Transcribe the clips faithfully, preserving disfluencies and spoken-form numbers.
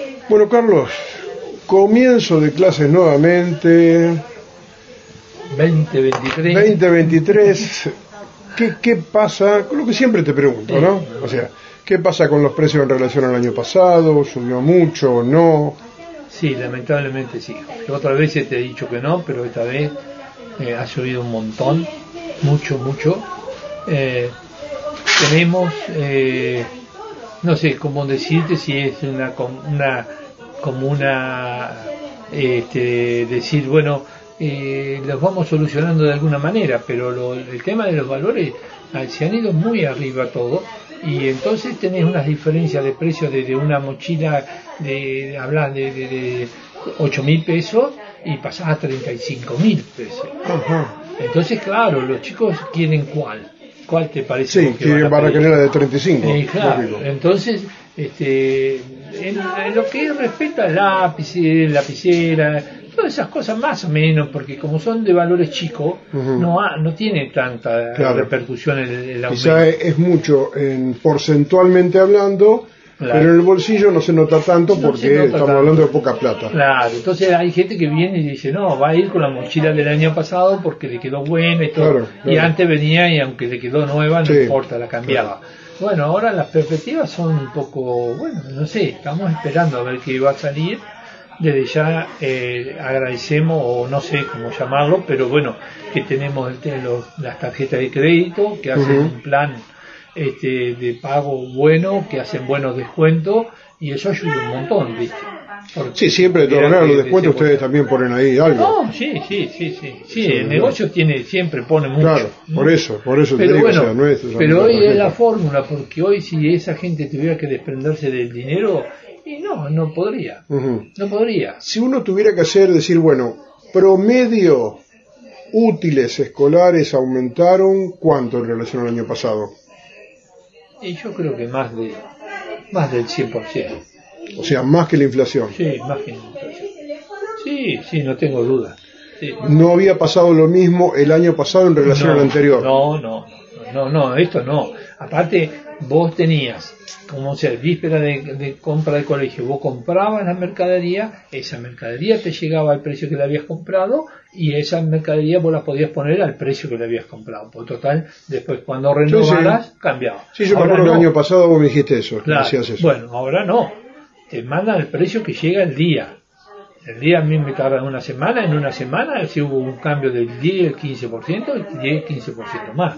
Bueno, Carlos, comienzo de clases nuevamente. veinte veintitrés. veinte veintitrés. ¿Qué, ¿Qué pasa? Lo que siempre te pregunto, ¿no? O sea, ¿qué pasa con los precios en relación al año pasado? ¿Subió mucho o no? Sí, lamentablemente sí. Yo otras veces te he dicho que no, pero esta vez eh, ha subido un montón, mucho, mucho. Eh, tenemos, eh, no sé cómo decirte, si es una, una como una, este, decir, bueno, eh, los vamos solucionando de alguna manera, pero lo, el tema de los valores eh, se han ido muy arriba todo. Y entonces tenés unas diferencias de precios de, de una mochila de, de hablar de, de, de ocho mil pesos y pasás a treinta y cinco mil pesos. Ajá. Entonces, claro, los chicos quieren cuál. ¿Cuál te parece? Sí, que quieren para querer la de treinta y cinco. Eh, claro, entonces, este, en, en lo que respecta al lápiz, lapicera, todas esas cosas más o menos, porque como son de valores chicos, uh-huh. no ha, no tiene tanta claro. repercusión el, el aumento. Quizá es mucho en porcentualmente hablando, claro. pero en el bolsillo no se nota tanto porque no nota estamos tanto. hablando de poca plata. Claro, entonces hay gente que viene y dice, no, va a ir con la mochila del año pasado porque le quedó buena y todo. Claro, claro. Y antes venía y aunque le quedó nueva, no sí, importa, la cambiaba. Claro. Bueno, ahora las perspectivas son un poco, bueno, no sé, estamos esperando a ver qué va a salir. Desde ya eh, agradecemos, o no sé cómo llamarlo, pero bueno, que tenemos el, los, las tarjetas de crédito, que hacen uh-huh. un plan este, de pago bueno, que hacen buenos descuentos, y eso ayuda un montón, ¿viste? Porque sí, siempre de todas maneras los descuentos ustedes también ponen ahí algo. No, sí, sí, sí, sí, sí, sí el negocio tiene, siempre pone mucho. Claro, ¿no? por eso, por eso pero te digo, bueno, o sea, no es, pero hoy es la fórmula, porque hoy si esa gente tuviera que desprenderse del dinero, y no, no podría, uh-huh. no podría. Si uno tuviera que hacer, decir, bueno, promedio útiles escolares aumentaron, ¿cuánto en relación al año pasado? Y yo creo que más de más del cien por ciento. O sea, más que la inflación. Sí, más que la inflación. Sí, sí, no tengo duda. Sí. No había pasado lo mismo el año pasado en relación no, al anterior. No, no, no, no, esto no. Aparte, vos tenías, como sea, víspera de, de compra de colegio, vos comprabas la mercadería, esa mercadería te llegaba al precio que la habías comprado y esa mercadería vos la podías poner al precio que la habías comprado. Por total, después cuando renovaras, sí, sí. cambiaba. Sí, yo ahora me acuerdo no. que el año pasado vos me dijiste eso, claro. decías eso. Bueno, ahora no. Te mandan el precio que llega el día. El día a mí me tarda una semana, en una semana si hubo un cambio del diez, el quince por ciento, el diez, quince por ciento más.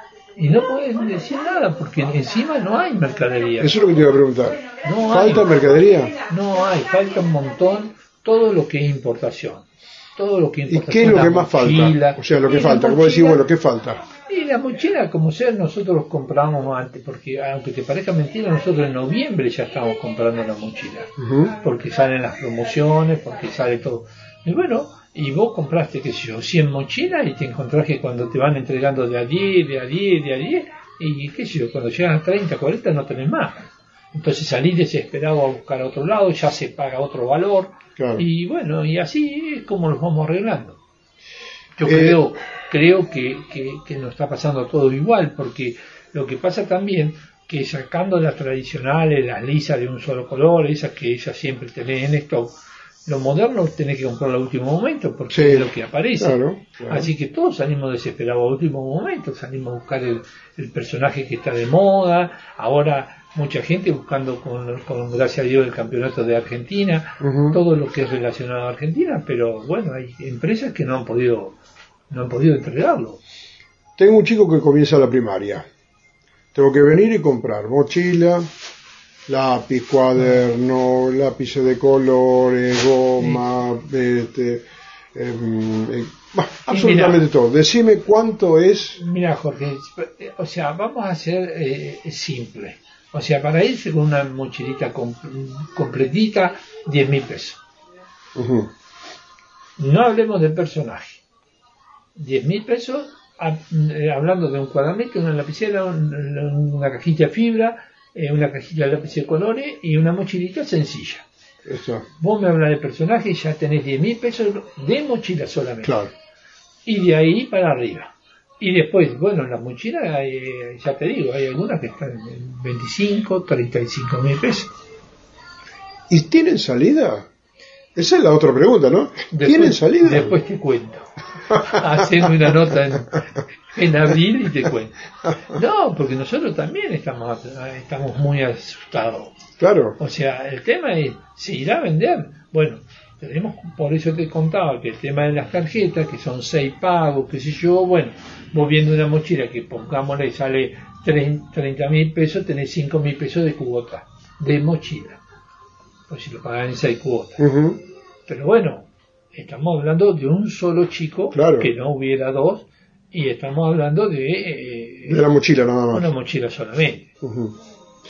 Y no pueden decir nada porque encima no hay mercadería. Eso es lo que te iba a preguntar. No ¿Falta hay, mercadería? No hay, falta un montón todo lo que es importación. Todo lo que es importación. ¿Y qué es lo que más mochila, falta? O sea, lo que falta, como decir, bueno, ¿qué falta? Y la mochila, como sea, nosotros los compramos antes, porque aunque te parezca mentira, nosotros en noviembre ya estamos comprando la mochila. Uh-huh. Porque salen las promociones, porque sale todo. Y bueno, y vos compraste, qué sé yo, cien mochilas y te encontrás que cuando te van entregando de a diez, de a diez, de a diez, y qué sé yo, cuando llegan a treinta, cuarenta no tenés más. Entonces salís desesperado a buscar a otro lado, ya se paga otro valor. Claro. Y bueno, y así es como los vamos arreglando. Yo eh, creo creo que, que, que nos está pasando todo igual, porque lo que pasa también, que sacando las tradicionales, las lisas de un solo color, esas que ellas siempre tenés en stock, lo moderno tenés que comprar al último momento, porque sí, es lo que aparece. Claro, claro. Así que todos salimos desesperados al último momento, salimos a buscar el, el personaje que está de moda, ahora mucha gente buscando con, con gracias a Dios el campeonato de Argentina, uh-huh. todo lo que es relacionado a Argentina, pero bueno, hay empresas que no han podido no han podido entregarlo. Tengo un chico que comienza la primaria, tengo que venir y comprar mochila, lápiz, cuaderno, lápices de colores, goma, sí. este, eh, eh, bah, absolutamente mirá, todo. Decime cuánto es. Mira, Jorge, o sea, vamos a ser eh, simple. O sea, para irse con una mochilita comp- completita, diez mil pesos. Uh-huh. No hablemos del personaje. diez mil pesos, a, eh, hablando de un cuadernito, una lapicera, un, una cajita de fibra, eh, una cajita de lápiz de colores y una mochilita sencilla. Eso. Vos me hablas de personaje y ya tenés diez mil pesos de mochila solamente. Claro. Y de ahí para arriba. Y después, bueno, en las mochilas, eh, ya te digo, hay algunas que están en veinticinco, treinta y cinco mil pesos. ¿Y tienen salida? Esa es la otra pregunta, ¿no? Después, ¿Tienen salida? Después te cuento. Haceme una nota en, en abril y te cuento. No, porque nosotros también estamos, estamos muy asustados. Claro. O sea, el tema es, ¿se irá a vender? Bueno, tenemos, por eso te contaba que el tema de las tarjetas, que son seis pagos, qué sé yo, bueno, vos viendo una mochila que pongámosle sale treinta mil pesos, tenés cinco mil pesos de cuota, de mochila. Pues si lo pagan en seis cuotas. Uh-huh. Pero bueno, estamos hablando de un solo chico, claro, que no hubiera dos, y estamos hablando de... Eh, de la mochila nada más. Una mochila solamente. Uh-huh.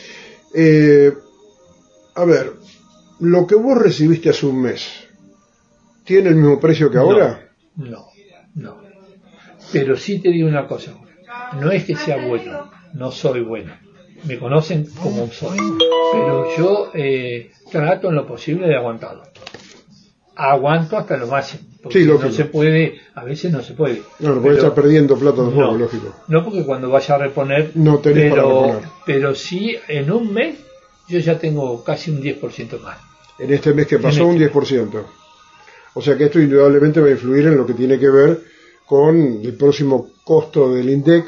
Eh, a ver, lo que vos recibiste hace un mes, ¿tiene el mismo precio que ahora? No, no, no. Pero sí te digo una cosa, no es que sea bueno, no soy bueno. Me conocen como soy, pero yo eh, trato en lo posible de aguantarlo. Aguanto hasta lo máximo, porque sí, no se puede, a veces no se puede. No, no puede estar perdiendo plata de juego, no, lógico. No, porque cuando vaya a reponer, no tenés pero, para reponer. Pero sí, en un mes, yo ya tengo casi un diez por ciento más. En este mes que pasó, este un diez por ciento. O sea que esto indudablemente va a influir en lo que tiene que ver con el próximo costo del INDEC.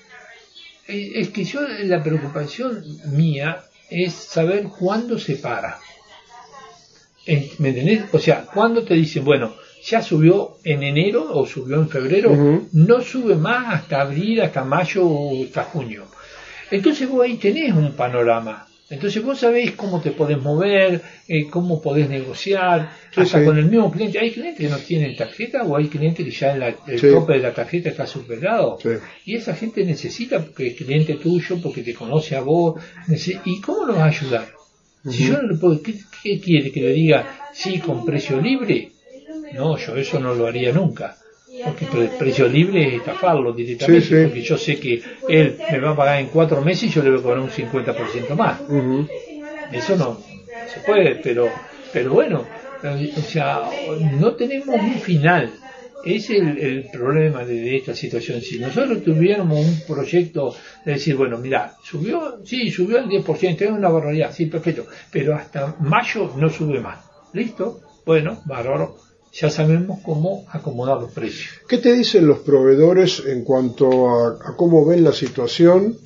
Es que yo, la preocupación mía es saber cuándo se para. ¿Me entendés? O sea, cuando te dicen, bueno, ya subió en enero o subió en febrero, uh-huh. no sube más hasta abril, hasta mayo o hasta junio. Entonces vos ahí tenés un panorama. Entonces vos sabés cómo te podés mover, eh, cómo podés negociar, sí, hasta sí. con el mismo cliente. Hay clientes que no tienen tarjeta o hay clientes que ya la, el sí. tope de la tarjeta está superado. Sí. Y esa gente necesita, porque es cliente tuyo, porque te conoce a vos. ¿Y cómo lo vas a ayudar? Uh-huh. Si yo no le puedo, ¿qué, ¿qué quiere? ¿Que le diga sí con precio libre? No, yo eso no lo haría nunca. Porque el precio libre es estafarlo directamente, sí, sí. porque yo sé que él me va a pagar en cuatro meses y yo le voy a cobrar un cincuenta por ciento más. Uh-huh. Eso no se puede, pero pero bueno, o sea, no tenemos un final. Es el, el problema de, de esta situación. Si nosotros tuviéramos un proyecto de decir, bueno, mira, subió, sí, subió el diez por ciento, es una barbaridad, sí, perfecto, pero hasta mayo no sube más. ¿Listo? Bueno, bárbaro. Ya sabemos cómo acomodar los precios. ¿Qué te dicen los proveedores en cuanto a, a cómo ven la situación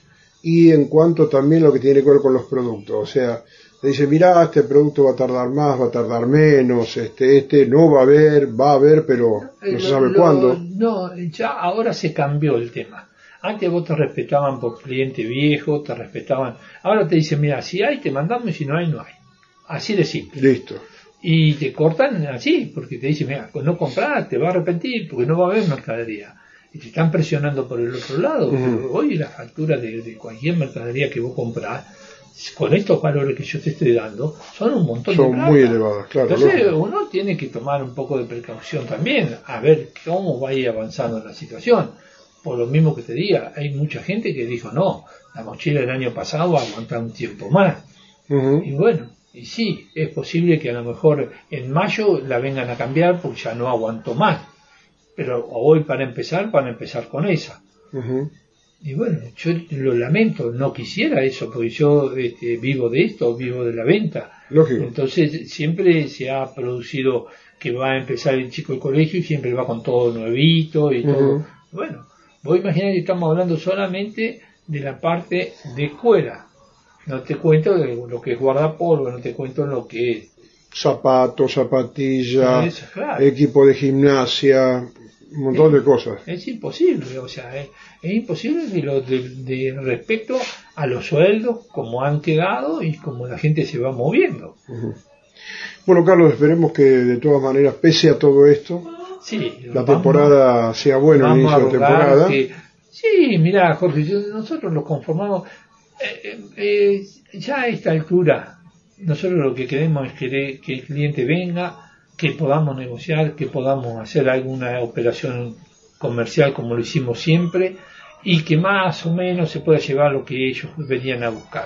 y en cuanto también lo que tiene que ver con los productos? O sea, te dicen, mirá, este producto va a tardar más, va a tardar menos, este este no va a haber, va a haber, pero no se sabe lo, cuándo. No, ya ahora se cambió el tema. Antes vos te respetaban por cliente viejo, te respetaban. Ahora te dicen, mira, si hay, te mandamos y si no hay, no hay. Así de simple. Listo. Y te cortan así, porque te dicen, mira, no comprar, te va a arrepentir, porque no va a haber mercadería. Y te están presionando por el otro lado. Uh-huh. Hoy la factura de, de cualquier mercadería que vos comprás, con estos valores que yo te estoy dando, son un montón son de plata. Son muy elevadas, claro. Entonces lógico. Uno tiene que tomar un poco de precaución también, a ver cómo va a ir avanzando la situación. Por lo mismo que te diga, hay mucha gente que dijo, no, la mochila del año pasado va a aguantar un tiempo más. Uh-huh. Y bueno, y sí, es posible que a lo mejor en mayo la vengan a cambiar porque ya no aguantó más. Pero hoy para empezar, van a empezar con esa. Uh-huh. Y bueno, yo lo lamento, no quisiera eso, porque yo este, vivo de esto, vivo de la venta. Lógico. Entonces siempre se ha producido que va a empezar el chico del colegio y siempre va con todo nuevito y uh-huh. todo. Bueno, vos imaginás que estamos hablando solamente de la parte de escuela. No te cuento de lo que es guardapolvo, no te cuento lo que es zapatos, zapatillas, eso, claro. equipo de gimnasia, un montón es, de cosas. Es imposible, o sea, es, es imposible de, lo, de, de respecto a los sueldos, como han quedado y como la gente se va moviendo. Uh-huh. Bueno, Carlos, esperemos que de todas maneras, pese a todo esto, sí, la temporada vamos, sea buena, el inicio de temporada. Que, sí, mirá, Jorge, yo, nosotros nos conformamos. Eh, eh, ya a esta altura nosotros lo que queremos es que, que el cliente venga, que podamos negociar, que podamos hacer alguna operación comercial como lo hicimos siempre y que más o menos se pueda llevar lo que ellos venían a buscar.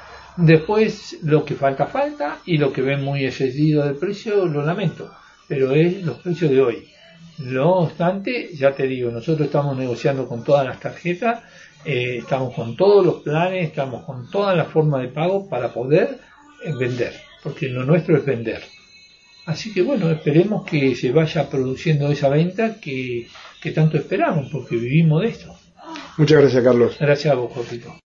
Después lo que falta falta y lo que ven muy excedido del precio lo lamento, pero es los precios de hoy. No obstante, ya te digo, nosotros estamos negociando con todas las tarjetas. Eh, estamos con todos los planes, estamos con toda la forma de pago para poder eh, vender. porque lo nuestro es vender. Así que bueno, esperemos que se vaya produciendo esa venta que, que tanto esperamos, porque vivimos de esto. Muchas gracias, Carlos. Gracias a vos, Jorgito.